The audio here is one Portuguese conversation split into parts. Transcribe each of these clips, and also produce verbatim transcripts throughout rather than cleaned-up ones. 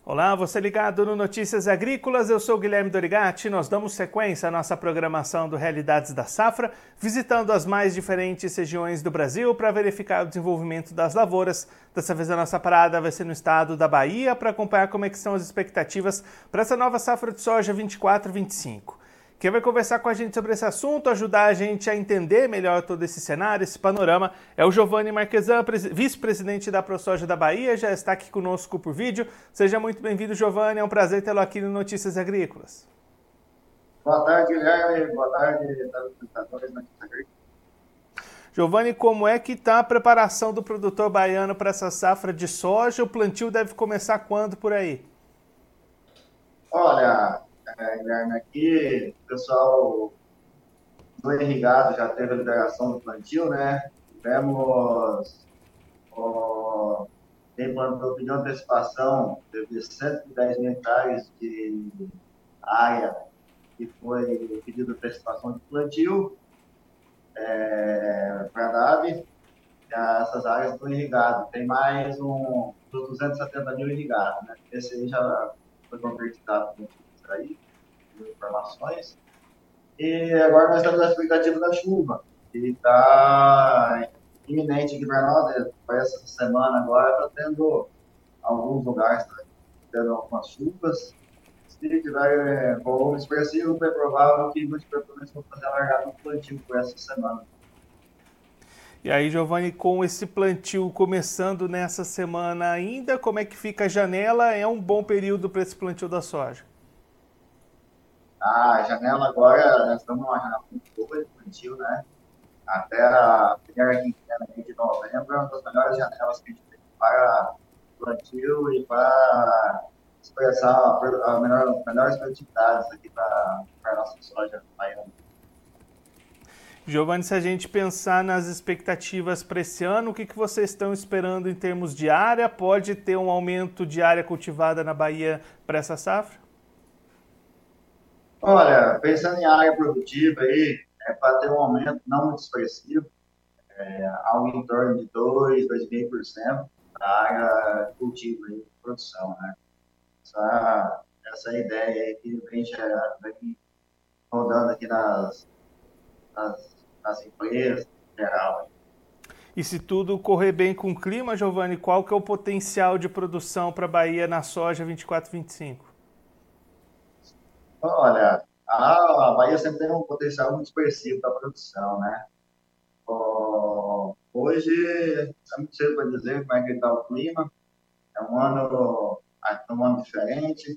Olá, você ligado no Notícias Agrícolas, eu sou Guilherme Dorigatti. Nós damos sequência à nossa programação do Realidades da Safra, visitando as mais diferentes regiões do Brasil para verificar o desenvolvimento das lavouras. Dessa vez a nossa parada vai ser no estado da Bahia para acompanhar como é que são as expectativas para essa nova safra de soja vinte e quatro vinte e cinco. Quem vai conversar com a gente sobre esse assunto, ajudar a gente a entender melhor todo esse cenário, esse panorama, é o Giovanni Marquesan, vice-presidente da ProSoja da Bahia, já está aqui conosco por vídeo. Seja muito bem-vindo, Giovanni, é um prazer tê-lo aqui no Notícias Agrícolas. Boa tarde, Guilherme. Boa tarde, telespectadores da Notícias Agrícolas. Giovanni, como é que está a preparação do produtor baiano para essa safra de soja? O plantio deve começar quando por aí? Olha, é, Guilherme, aqui o pessoal do irrigado já teve a liberação do plantio, né? Tivemos, ó, quem plantou pediu antecipação, teve cento e dez mil hectares de área que foi pedido antecipação de plantio é, para a D A B. Essas áreas estão irrigadas. Tem mais um, dos duzentos e setenta mil irrigados, né? Esse aí já foi convertido aí, informações. E agora nós estamos na expectativa da chuva, que está iminente aqui para nós. Para essa semana agora está tendo alguns lugares, tá tendo algumas chuvas. Se tiver volume expressivo, é provável que muitos produtores vão fazer a largada do plantio por essa semana. E aí, Giovanni, com esse plantio começando nessa semana ainda, como é que fica a janela? É um bom período para esse plantio da soja? A janela agora, nós estamos numa janela muito boa de plantio, né? Até a primeira quinzena de novembro é uma das melhores janelas que a gente tem para plantio e para expressar a melhor, melhores produtividades aqui para a nossa soja baiana. Giovanni, se a gente pensar nas expectativas para esse ano, o que, que vocês estão esperando em termos de área? Pode ter um aumento de área cultivada na Bahia para essa safra? Olha, pensando em área produtiva aí, é para ter um aumento não muito expressivo, é, algo em torno de dois, dois vírgula cinco por cento da área de cultivo aí, de produção, né? Essa, essa ideia aí que vem, vem rodando aqui nas, nas, nas empresas em geral. E se tudo correr bem com o clima, Giovanni, qual que é o potencial de produção para a Bahia na soja vinte e quatro vinte e cinco? Olha, a Bahia sempre tem um potencial muito expressivo da produção, né? Hoje, é muito cedo para dizer como é que está o clima. É um ano, é um ano diferente,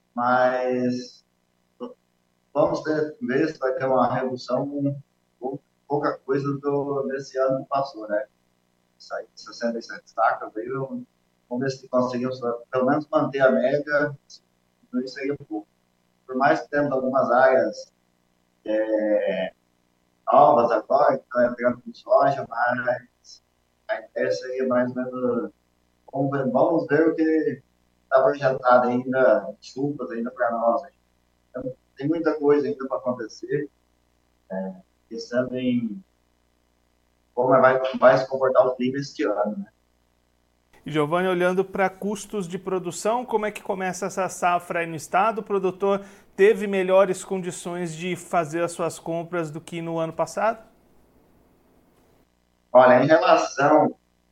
mas vamos ter, ver se vai ter uma redução, pouca coisa do, desse ano que passou, né? Sair de sessenta e sete sacas, veio, vamos ver se conseguimos pelo menos manter a média, isso seria pouco. Por mais que temos algumas áreas é, novas agora, que estão entrando com soja, mas a ideia seria mais ou menos, vamos ver, vamos ver o que está projetado ainda, chuvas ainda para nós. Então, tem muita coisa ainda para acontecer, é, pensando em como vai, vai se comportar o clima este ano, né? E Giovanni, olhando para custos de produção, como é que começa essa safra aí no estado? O produtor teve melhores condições de fazer as suas compras do que no ano passado? Olha, em relação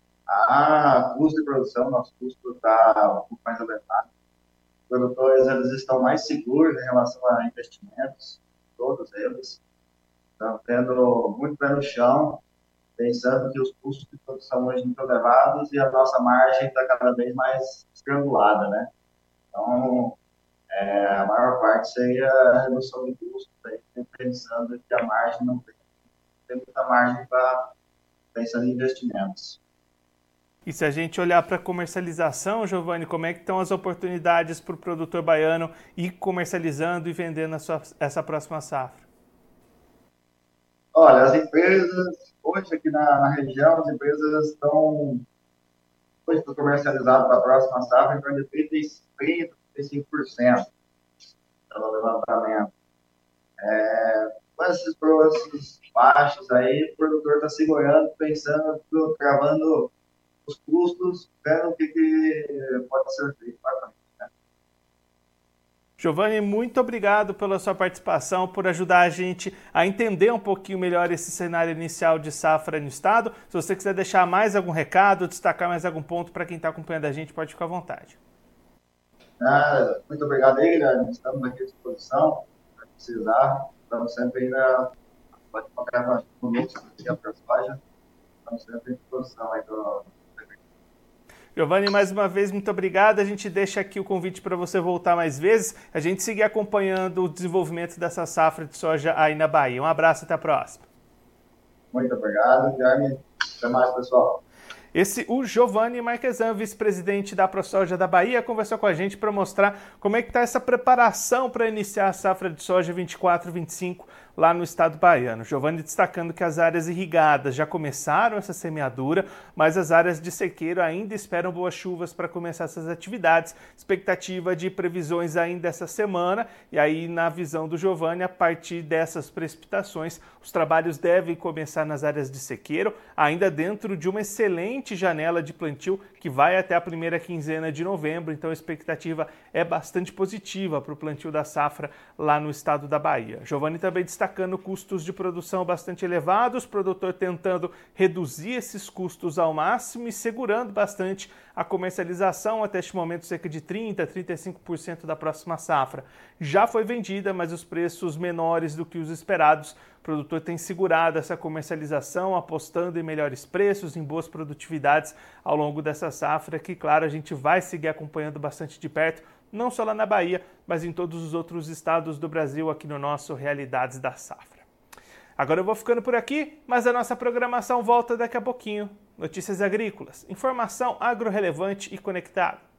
a custo de produção, nosso custo está um pouco mais elevado. Os produtores eles estão mais seguros em relação a investimentos, todos eles estão tendo muito pé no chão, pensando que os custos de produção hoje estão elevados e a nossa margem está cada vez mais estrangulada, né? Então, é, a maior parte seria a redução de custos, aí, pensando que a margem não tem, tem muita margem para pensando em investimentos. E se a gente olhar para a comercialização, Giovanni, como é que estão as oportunidades para o produtor baiano ir comercializando e vendendo a sua, essa próxima safra? Olha, as empresas, hoje aqui na, na região, as empresas estão, hoje estão comercializadas para a próxima safra em torno de trinta, trinta, trinta e cinco por cento pelo levantamento. É, com esses preços baixos aí, o produtor está segurando, pensando, travando os custos, vendo o que, que pode ser feito para frente, né? Giovanni, muito obrigado pela sua participação, por ajudar a gente a entender um pouquinho melhor esse cenário inicial de safra no estado. Se você quiser deixar mais algum recado, destacar mais algum ponto para quem está acompanhando a gente, pode ficar à vontade. Ah, muito obrigado aí, Guilherme. Estamos aqui à disposição, para precisar. Estamos sempre aí na... Pode colocar conosco aqui a ProSoja. Estamos sempre à disposição aí do... Giovanni, mais uma vez, muito obrigado. A gente deixa aqui o convite para você voltar mais vezes, a gente seguir acompanhando o desenvolvimento dessa safra de soja aí na Bahia. Um abraço, até a próxima. Muito obrigado, Guilherme. Até mais, pessoal. Esse, o Giovanni Marquesan, vice-presidente da ProSoja da Bahia, conversou com a gente para mostrar como é que está essa preparação para iniciar a safra de soja vinte e quatro vinte e cinco lá no estado baiano. Giovanni destacando que as áreas irrigadas já começaram essa semeadura, mas as áreas de sequeiro ainda esperam boas chuvas para começar essas atividades. Expectativa de previsões ainda essa semana, e aí na visão do Giovanni, a partir dessas precipitações, os trabalhos devem começar nas áreas de sequeiro, ainda dentro de uma excelente janela de plantio que vai até a primeira quinzena de novembro, então a expectativa é bastante positiva para o plantio da safra lá no estado da Bahia. Giovanni também destacando custos de produção bastante elevados, o produtor tentando reduzir esses custos ao máximo e segurando bastante a comercialização, até este momento cerca de trinta por cento, trinta e cinco por cento da próxima safra já foi vendida, mas os preços menores do que os esperados. O produtor tem segurado essa comercialização, apostando em melhores preços, em boas produtividades ao longo dessa safra, que, claro, a gente vai seguir acompanhando bastante de perto, não só lá na Bahia, mas em todos os outros estados do Brasil, aqui no nosso Realidades da Safra. Agora eu vou ficando por aqui, mas a nossa programação volta daqui a pouquinho. Notícias agrícolas, informação agro-relevante e conectada.